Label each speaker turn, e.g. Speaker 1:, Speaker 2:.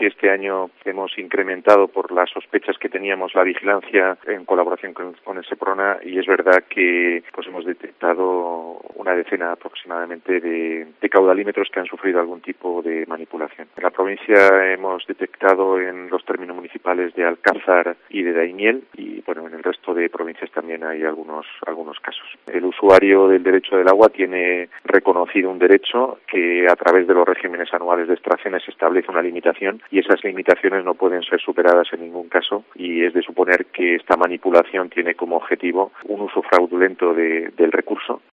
Speaker 1: Este año hemos incrementado por las sospechas que teníamos la vigilancia en colaboración con el Seprona y es verdad que pues hemos detectado una decena aproximadamente de caudalímetros que han sufrido algún tipo de manipulación. En la provincia hemos detectado en los términos municipales de Alcázar y de Daimiel y bueno, en el resto de provincias también hay algunos casos. El usuario del derecho del agua tiene reconocido un derecho que a través de los regímenes anuales de extracciones se establece una limitación y esas limitaciones no pueden ser superadas en ningún caso y es de suponer que esta manipulación tiene como objetivo un uso fraudulento del recurso